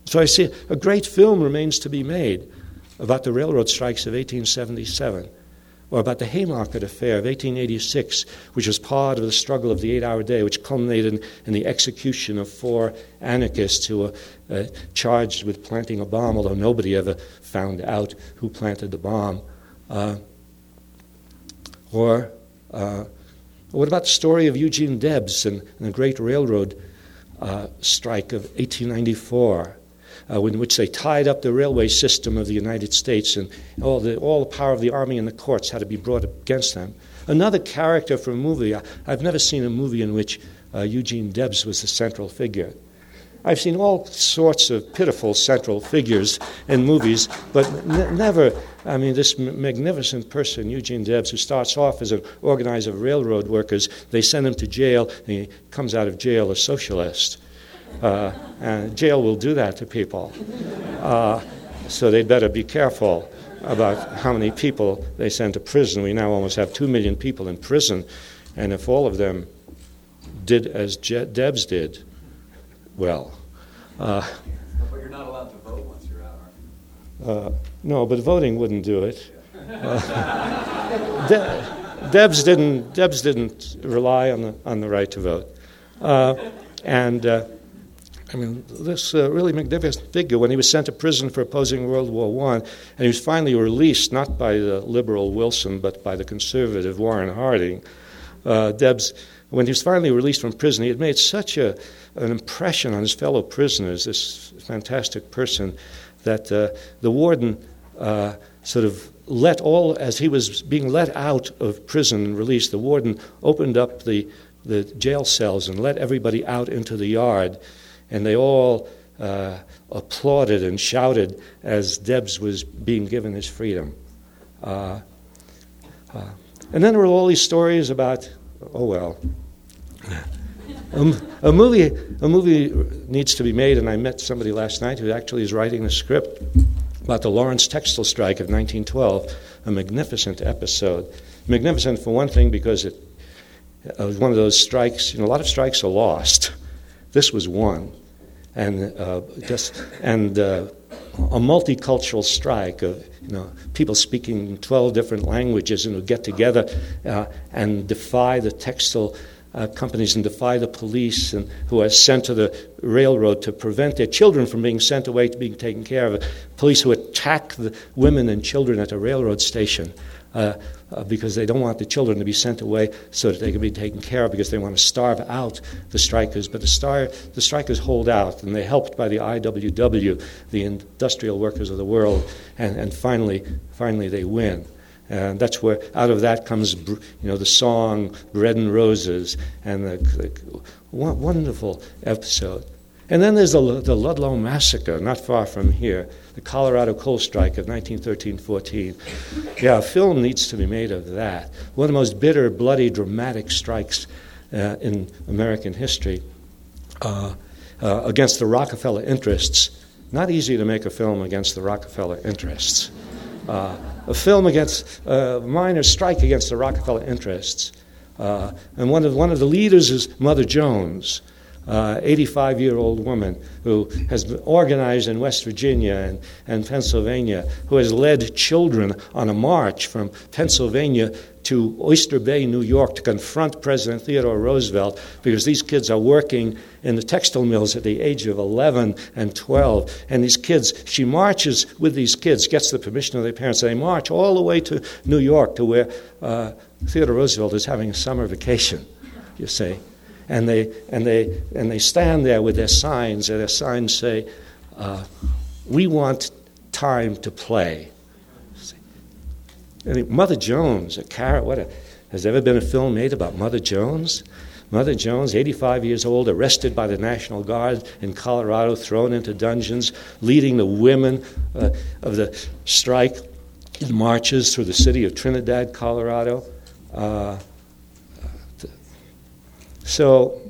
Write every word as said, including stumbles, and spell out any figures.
So I see a great film remains to be made about the railroad strikes of eighteen seventy-seven, or about the Haymarket Affair of eighteen eighty-six, which was part of the struggle of the eight-hour day, which culminated in, in the execution of four anarchists who were uh, charged with planting a bomb, although nobody ever found out who planted the bomb. Uh, or uh, what about the story of Eugene Debs and, and the great railroad uh, strike of eighteen ninety-four? Uh, in which they tied up the railway system of the United States, and all the all the power of the army and the courts had to be brought against them. Another character from a movie. I, I've never seen a movie in which uh, Eugene Debs was the central figure. I've seen all sorts of pitiful central figures in movies, but n- never, I mean, this m- magnificent person, Eugene Debs, who starts off as an organizer of railroad workers. They send him to jail, and he comes out of jail a socialist. Uh, and jail will do that to people. Uh, so they'd better be careful about how many people they send to prison. We now almost have two million people in prison, and if all of them did as Je- Debs did, well. Uh, but you're not allowed to vote once you're out, are you? Uh, no, but voting wouldn't do it. Uh, De- Debs didn't. Debs didn't rely on the on the right to vote, uh, and. Uh, I mean, this uh, really magnificent figure, when he was sent to prison for opposing World War One, and he was finally released, not by the liberal Wilson, but by the conservative Warren Harding, uh, Debs, when he was finally released from prison, he had made such a, an impression on his fellow prisoners, this fantastic person, that uh, the warden uh, sort of let all, as he was being let out of prison and released, the warden opened up the, the jail cells and let everybody out into the yard. And they all uh, applauded and shouted as Debs was being given his freedom. Uh, uh, and then there were all these stories about, oh well, um, a movie. A movie needs to be made, and I met somebody last night who actually is writing a script about the Lawrence textile strike of nineteen twelve. A magnificent episode. Magnificent for one thing because it, it was one of those strikes. You know, a lot of strikes are lost. This was one, and uh, just and uh, a multicultural strike of you know people speaking twelve different languages and who get together uh, and defy the textile uh, companies and defy the police, and who are sent to the railroad to prevent their children from being sent away to being taken care of. Police who attack the women and children at a railroad station. Uh, uh, because they don't want the children to be sent away so that they can be taken care of, because they want to starve out the strikers. But the, star, the strikers hold out, and they're helped by the I W W, the industrial workers of the world, and, and finally, finally they win. And that's where, out of that comes, you know, the song "Bread and Roses" and the, the wonderful episode. And then there's the, the Ludlow Massacre, not far from here, the Colorado Coal Strike of nineteen thirteen fourteen. Yeah, a film needs to be made of that. One of the most bitter, bloody, dramatic strikes uh, in American history uh, uh, against the Rockefeller interests. Not easy to make a film against the Rockefeller interests. Uh, a film against a uh, minor strike against the Rockefeller interests. Uh, and one of one of the leaders is Mother Jones. Uh, eighty-five-year-old woman who has been organized in West Virginia and, and Pennsylvania, who has led children on a march from Pennsylvania to Oyster Bay, New York, to confront President Theodore Roosevelt, because these kids are working in the textile mills at the age of eleven and twelve. And these kids, she marches with these kids, gets the permission of their parents. They march all the way to New York, to where uh, Theodore Roosevelt is having a summer vacation, you see. And they and they and they stand there with their signs, and their signs say, uh, "We want time to play." And Mother Jones, a character. What a, has there ever been a film made about Mother Jones? Mother Jones, eighty-five years old, arrested by the National Guard in Colorado, thrown into dungeons, leading the women uh, of the strike in marches through the city of Trinidad, Colorado. Uh, So